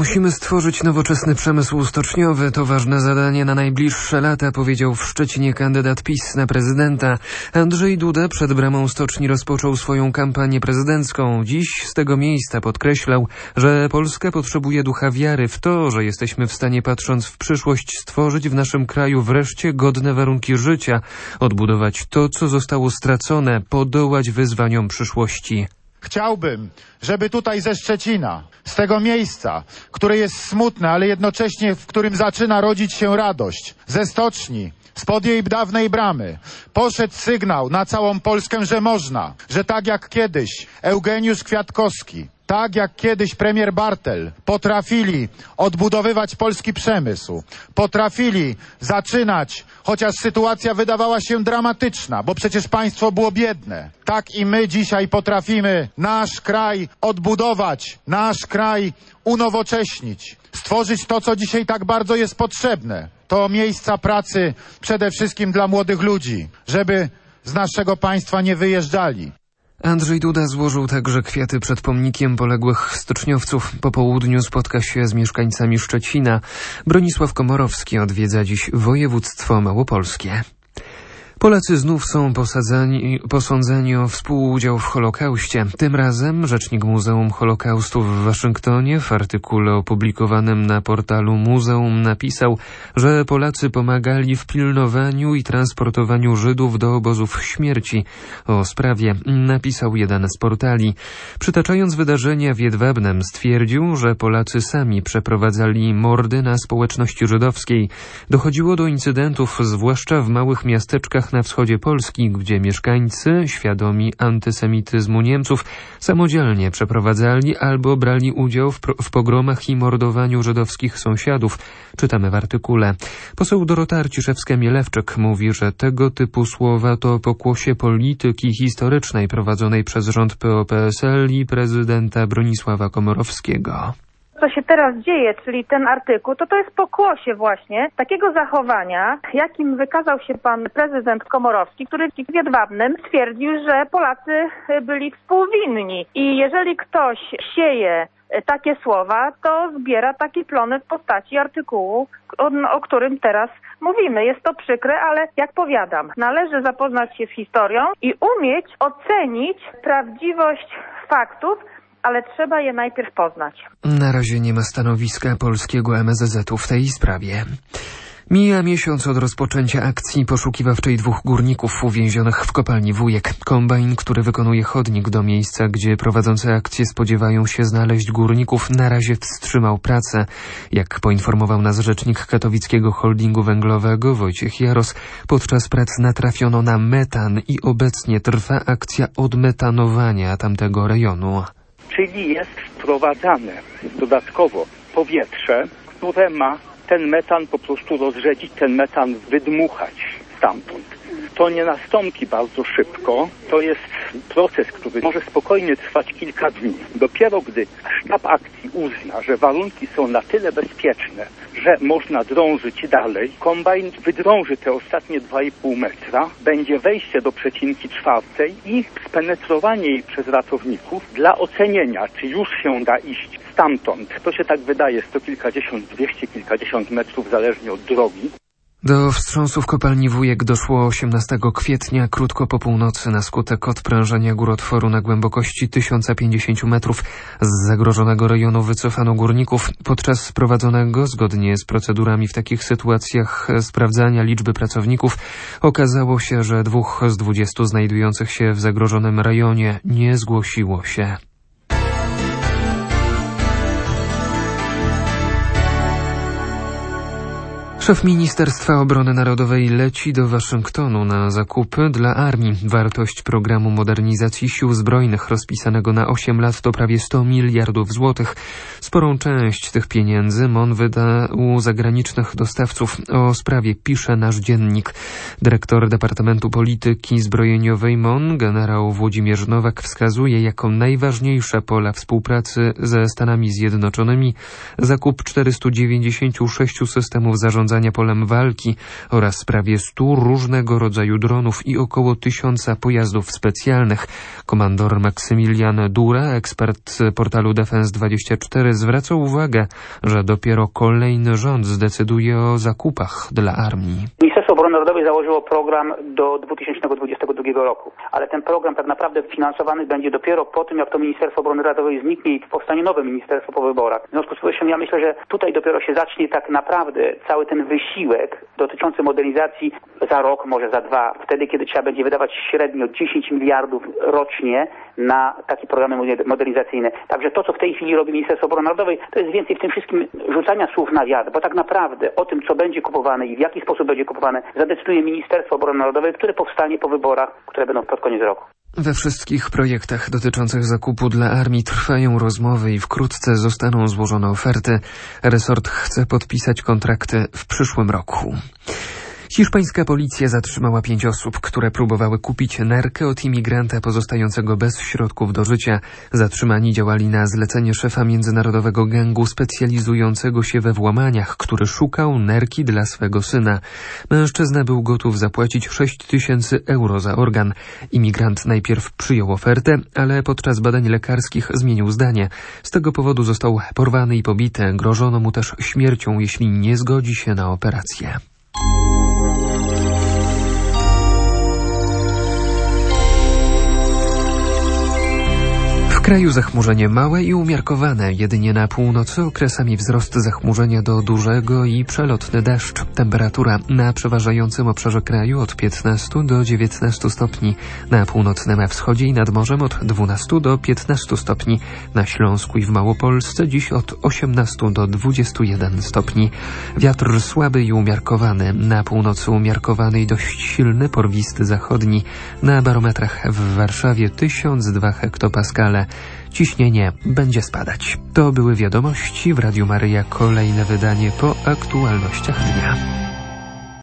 Musimy stworzyć nowoczesny przemysł stoczniowy. To ważne zadanie na najbliższe lata, powiedział w Szczecinie kandydat PiS na prezydenta. Andrzej Duda przed bramą stoczni rozpoczął swoją kampanię prezydencką. Dziś z tego miejsca podkreślał, że Polska potrzebuje ducha wiary w to, że jesteśmy w stanie, patrząc w przyszłość, stworzyć w naszym kraju wreszcie godne warunki życia, odbudować to, co zostało stracone, podołać wyzwaniom przyszłości. Chciałbym, żeby tutaj ze Szczecina, z tego miejsca, które jest smutne, ale jednocześnie w którym zaczyna rodzić się radość, ze stoczni, spod jej dawnej bramy, poszedł sygnał na całą Polskę, że można, że tak jak kiedyś Eugeniusz Kwiatkowski, tak jak kiedyś premier Bartel potrafili odbudowywać polski przemysł, potrafili zaczynać, chociaż sytuacja wydawała się dramatyczna, bo przecież państwo było biedne. Tak i my dzisiaj potrafimy nasz kraj odbudować, nasz kraj unowocześnić, stworzyć to, co dzisiaj tak bardzo jest potrzebne. To miejsca pracy przede wszystkim dla młodych ludzi, żeby z naszego państwa nie wyjeżdżali. Andrzej Duda złożył także kwiaty przed pomnikiem poległych stoczniowców. Po południu spotka się z mieszkańcami Szczecina. Bronisław odwiedza dziś województwo małopolskie. Polacy znów są posądzeni o współudział w Holokauście. Tym razem rzecznik Muzeum Holokaustu w Waszyngtonie w artykule opublikowanym na portalu muzeum napisał, że Polacy pomagali w pilnowaniu i transportowaniu Żydów do obozów śmierci. O sprawie napisał jeden z portali. Przytaczając wydarzenia w Jedwabnem, stwierdził, że Polacy sami przeprowadzali mordy na społeczności żydowskiej. Dochodziło do incydentów, zwłaszcza w małych miasteczkach na wschodzie Polski, gdzie mieszkańcy, świadomi antysemityzmu Niemców, samodzielnie przeprowadzali albo brali udział w pogromach i mordowaniu żydowskich sąsiadów. Czytamy w artykule. Poseł Dorota Arciszewska-Mielewczyk mówi, że tego typu słowa to pokłosie polityki historycznej prowadzonej przez rząd PO-PSL i prezydenta Bronisława Komorowskiego. Co się teraz dzieje, czyli ten artykuł, to jest pokłosie właśnie takiego zachowania, jakim wykazał się pan prezydent Komorowski, który w Jedwabnem stwierdził, że Polacy byli współwinni. I jeżeli ktoś sieje takie słowa, to zbiera takie plony w postaci artykułu, o którym teraz mówimy. Jest to przykre, ale jak powiadam, należy zapoznać się z historią i umieć ocenić prawdziwość faktów, ale trzeba je najpierw poznać. Na razie nie ma stanowiska polskiego MSZ-u w tej sprawie. Mija miesiąc od rozpoczęcia akcji poszukiwawczej 2 górników uwięzionych w kopalni Wujek. Kombajn, który wykonuje chodnik do miejsca, gdzie prowadzący akcję spodziewają się znaleźć górników, na razie wstrzymał pracę. Jak poinformował nas rzecznik katowickiego holdingu węglowego Wojciech Jaros, podczas prac natrafiono na metan i obecnie trwa akcja odmetanowania tamtego rejonu. Czyli jest wprowadzane dodatkowo powietrze, które ma ten metan po prostu rozrzedzić, ten metan wydmuchać stamtąd. To nie nastąpi bardzo szybko, to jest proces, który może spokojnie trwać kilka dni. Dopiero gdy sztab akcji uzna, że warunki są na tyle bezpieczne, że można drążyć dalej, kombajn wydrąży te ostatnie 2,5 metra, będzie wejście do przecinki 4 i spenetrowanie jej przez ratowników dla ocenienia, czy już się da iść stamtąd. To się tak wydaje, 100 kilkadziesiąt, 200 kilkadziesiąt metrów, zależnie od drogi. Do wstrząsu w kopalni Wujek doszło 18 kwietnia, krótko po północy, na skutek odprężenia górotworu na głębokości 1050 metrów. Z zagrożonego rejonu wycofano górników. Podczas prowadzonego, zgodnie z procedurami w takich sytuacjach, sprawdzania liczby pracowników, okazało się, że 2 z 20 znajdujących się w zagrożonym rejonie nie zgłosiło się. Szef Ministerstwa Obrony Narodowej leci do Waszyngtonu na zakupy dla armii. Wartość programu modernizacji sił zbrojnych rozpisanego na 8 lat to prawie 100 miliardów złotych. Sporą część tych pieniędzy MON wyda u zagranicznych dostawców. O sprawie pisze nasz dziennik. Dyrektor Departamentu Polityki Zbrojeniowej MON, generał Włodzimierz Nowak, wskazuje jako najważniejsze pola współpracy ze Stanami Zjednoczonymi zakup 496 systemów zarządzania zarządzania polem walki oraz prawie 100 różnego rodzaju dronów i około 1000 pojazdów specjalnych. Komandor Maksymilian Dura, ekspert portalu Defense24, zwraca uwagę, że dopiero kolejny rząd zdecyduje o zakupach dla armii. Ministerstwo Obrony Narodowej założyło program do 2022 roku, ale ten program tak naprawdę finansowany będzie dopiero po tym, jak to Ministerstwo Obrony Narodowej zniknie i powstanie nowe ministerstwo po wyborach. W związku z powyższym ja myślę, że tutaj dopiero się zacznie tak naprawdę cały ten wysiłek dotyczący modernizacji za rok, może za 2, wtedy kiedy trzeba będzie wydawać średnio 10 miliardów rocznie na takie programy modernizacyjne. Także to, co w tej chwili robi Ministerstwo Obrony Narodowej, to jest więcej w tym wszystkim rzucania słów na wiatr, bo tak naprawdę o tym, co będzie kupowane i w jaki sposób będzie kupowane, zadecyduje Ministerstwo Obrony Narodowej, które powstanie po wyborach, które będą pod koniec roku. We wszystkich projektach dotyczących zakupu dla armii trwają rozmowy i wkrótce zostaną złożone oferty. Resort chce podpisać kontrakty w przyszłym roku. Hiszpańska policja zatrzymała 5 osób, które próbowały kupić nerkę od imigranta pozostającego bez środków do życia. Zatrzymani działali na zlecenie szefa międzynarodowego gangu specjalizującego się we włamaniach, który szukał nerki dla swego syna. Mężczyzna był gotów zapłacić 6000 euro za organ. Imigrant najpierw przyjął ofertę, ale podczas badań lekarskich zmienił zdanie. Z tego powodu został porwany i pobity. Grożono mu też śmiercią, jeśli nie zgodzi się na operację. W kraju zachmurzenie małe i umiarkowane, jedynie na północy okresami wzrost zachmurzenia do dużego i przelotny deszcz. Temperatura na przeważającym obszarze kraju od 15 do 19 stopni, na północnym wschodzie i nad morzem od 12 do 15 stopni, na Śląsku i w Małopolsce dziś od 18 do 21 stopni. Wiatr słaby i umiarkowany, na północy umiarkowany i dość silny, porwisty zachodni, na barometrach w Warszawie 1002 hektopaskale. Ciśnienie będzie spadać. To były wiadomości w Radiu Maryja. Kolejne wydanie po aktualnościach dnia.